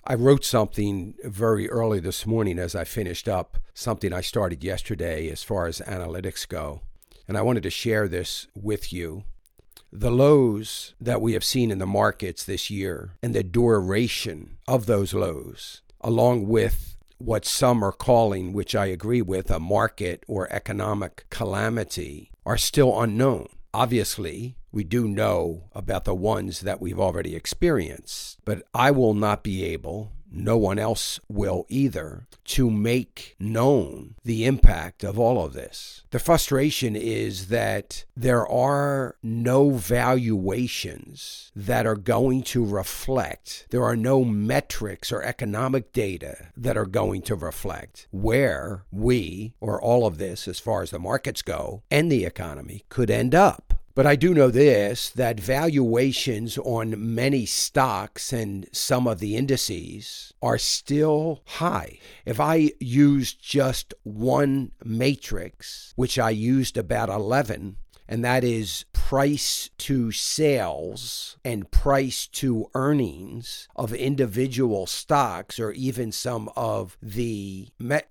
I wrote something very early this morning as I finished up something I started yesterday as far as analytics go. And I wanted to share this with you. The lows that we have seen in the markets this year and the duration of those lows, along with what some are calling, which I agree with, a market or economic calamity, are still unknown. Obviously, we do know about the ones that we've already experienced, but I will not be able, no one else will either, to make known the impact of all of this. The frustration is that there are no valuations that are going to reflect, there are no metrics or economic data that are going to reflect where we, or all of this as far as the markets go, and the economy could end up. But I do know this, that valuations on many stocks and some of the indices are still high. If I used just one matrix, which I used about 11, and that is price to sales and price to earnings of individual stocks or even some of the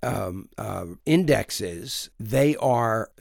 indexes, they are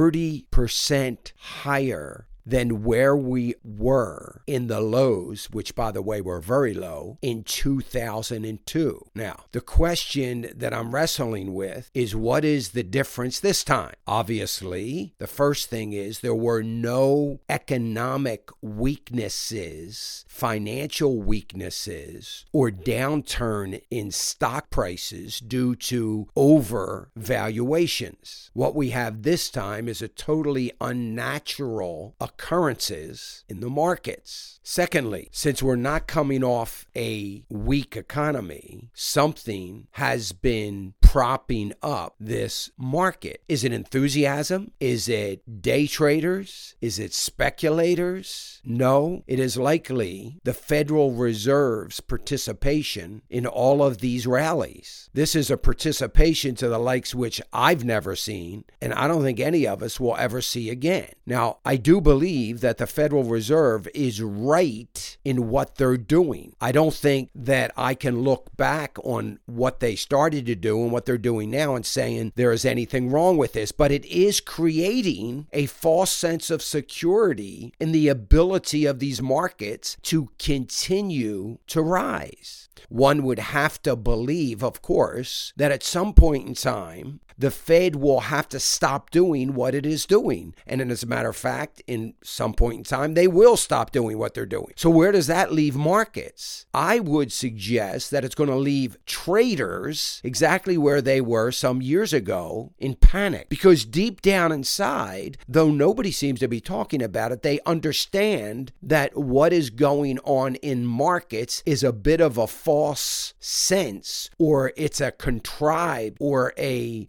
30% higher than where we were in the lows, which, by the way, were very low, in 2002. Now, the question that I'm wrestling with is, what is the difference this time? Obviously, the first thing is there were no economic weaknesses, financial weaknesses, or downturn in stock prices due to overvaluations. What we have this time is a totally unnatural occurrences in the markets. Secondly, since we're not coming off a weak economy, something has been propping up this market. Is it enthusiasm? Is it day traders? Is it speculators? No, it is likely the Federal Reserve's participation in all of these rallies. This is a participation to the likes which I've never seen, and I don't think any of us will ever see again. Now, I do believe that the Federal Reserve is right in what they're doing. I don't think that I can look back on what they started to do and what they're doing now and saying there is anything wrong with this, but it is creating a false sense of security in the ability of these markets to continue to rise. One would have to believe, of course, that at some point in time, the Fed will have to stop doing what it is doing. And as a matter of fact, in some point in time, they will stop doing what they're doing. So where does that leave markets? I would suggest that it's going to leave traders exactly where they were some years ago, in panic. Because deep down inside, though nobody seems to be talking about it, they understand that what is going on in markets is a bit of a false sense, or it's a contrived or a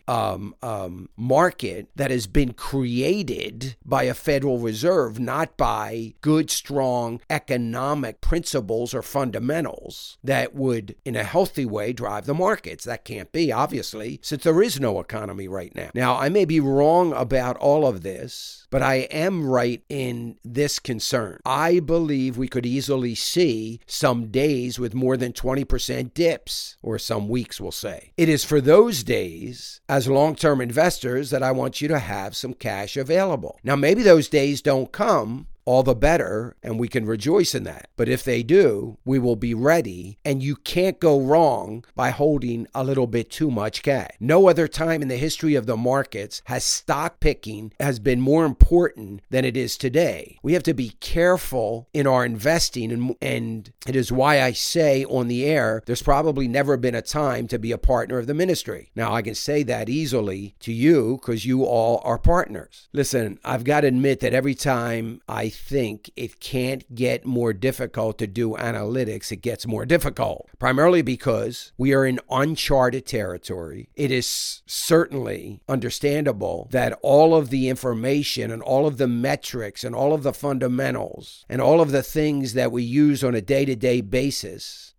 market that has been created by a Federal Reserve, not by good, strong economic principles or fundamentals that would, in a healthy way, drive the markets. That can't be, obviously, since there is no economy right now. Now, I may be wrong about all of this, but I am right in this concern. I believe we could easily see some days with more than 20% dips, or some weeks, we'll say. It is for those days, as long-term investors, that I want you to have some cash available. Now, maybe those days don't come, all the better, and we can rejoice in that. But if they do, we will be ready, and you can't go wrong by holding a little bit too much cash. No other time in the history of the markets has stock picking has been more important than it is today. We have to be careful in our investing, and it is why I say on the air, there's probably never been a time to be a partner of the ministry. Now, I can say that easily to you because you all are partners. Listen, I've got to admit that every time I think it can't get more difficult to do analytics, it gets more difficult, primarily because we are in uncharted territory. It is certainly understandable that all of the information and all of the metrics and all of the fundamentals and all of the things that we use on a day-to-day basis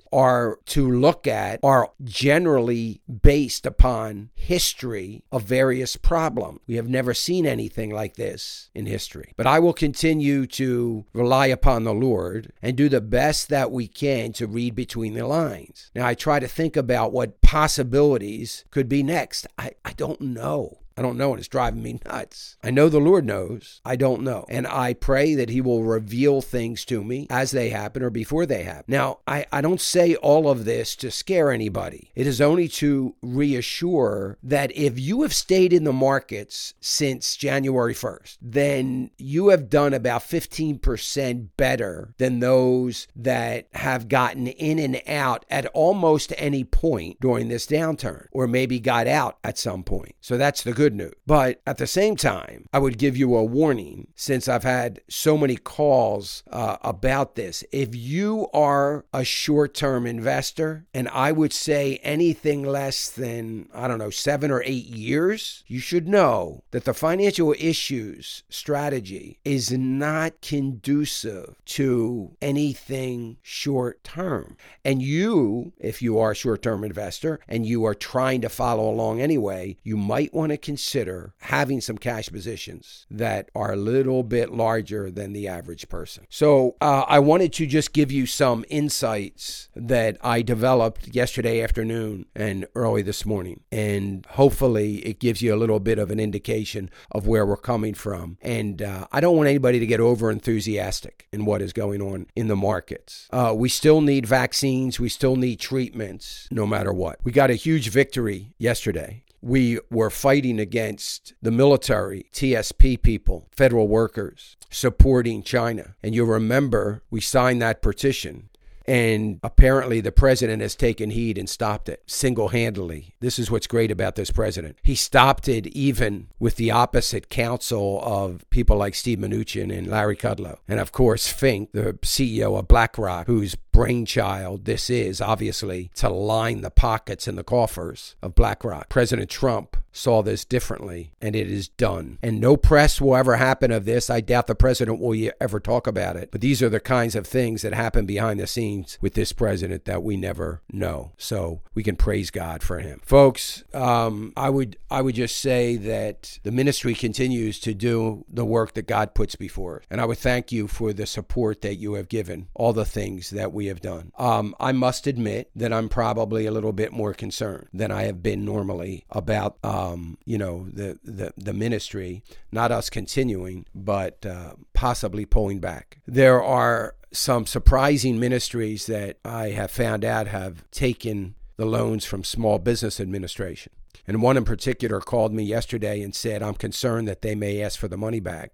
are to look at are generally based upon history of various problems. We have never seen anything like this in history. But I will continue to rely upon the Lord and do the best that we can to read between the lines. Now, I try to think about what possibilities could be next. I don't know. I don't know, and it's driving me nuts. I know the Lord knows. I don't know. And I pray that he will reveal things to me as they happen or before they happen. Now, I don't say all of this to scare anybody. It is only to reassure that if you have stayed in the markets since January 1st, then you have done about 15% better than those that have gotten in and out at almost any point during this downturn, or maybe got out at some point. So that's the good news. But at the same time, I would give you a warning, since I've had so many calls about this. If you are a short-term investor, and I would say anything less than, 7 or 8 years, you should know that the financial issues strategy is not conducive to anything short-term. And you, if you are a short-term investor and you are trying to follow along anyway, you might want to consider having some cash positions that are a little bit larger than the average person. So I wanted to just give you some insights that I developed yesterday afternoon and early this morning. And hopefully it gives you a little bit of an indication of where we're coming from. And I don't want anybody to get over enthusiastic in what is going on in the markets. We still need vaccines. We still need treatments, no matter what. We got a huge victory yesterday. We were fighting against the military, TSP people, federal workers, supporting China. And you'll remember we signed that petition. And apparently the president has taken heed and stopped it single-handedly. This is what's great about this president. He stopped it even with the opposite counsel of people like Steve Mnuchin and Larry Kudlow. And of course, Fink, the CEO of BlackRock, whose brainchild this is, obviously, to line the pockets and the coffers of BlackRock. President Trump saw this differently, and it is done. And no press will ever happen of this. I doubt the president will ever talk about it. But these are the kinds of things that happen behind the scenes with this president that we never know. So we can praise God for him. Folks, I would just say that the ministry continues to do the work that God puts before us. And I would thank you for the support that you have given, all the things that we have done. I must admit that I'm probably a little bit more concerned than I have been normally about the ministry, not us continuing, but possibly pulling back. There are some surprising ministries that I have found out have taken the loans from Small Business Administration. And one in particular called me yesterday and said, I'm concerned that they may ask for the money back.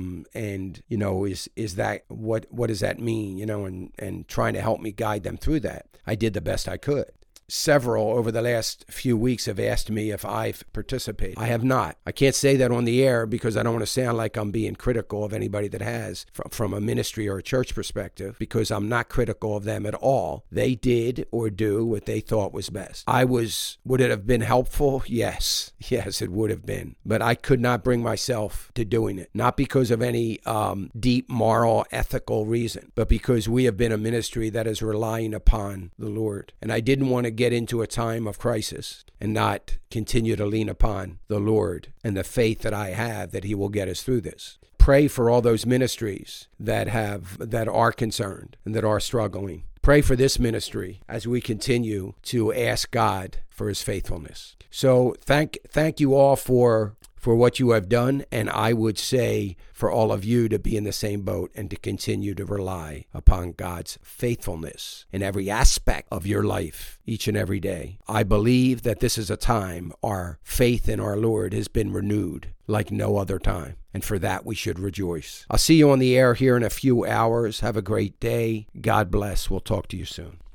Is that, what does that mean? And trying to help me guide them through that. I did the best I could. Several over the last few weeks have asked me if I've participated. I have not. I can't say that on the air because I don't want to sound like I'm being critical of anybody that has from a ministry or a church perspective, because I'm not critical of them at all. They did or do what they thought was best. Would it have been helpful? Yes, it would have been. But I could not bring myself to doing it, not because of any deep moral, ethical reason, but because we have been a ministry that is relying upon the Lord. And I didn't want to get into a time of crisis and not continue to lean upon the Lord and the faith that I have that he will get us through this. Pray for all those ministries that are concerned and that are struggling. Pray for this ministry as we continue to ask God for his faithfulness. So thank you all for what you have done, and I would say for all of you to be in the same boat and to continue to rely upon God's faithfulness in every aspect of your life each and every day. I believe that this is a time our faith in our Lord has been renewed like no other time, and for that we should rejoice. I'll see you on the air here in a few hours. Have a great day. God bless. We'll talk to you soon.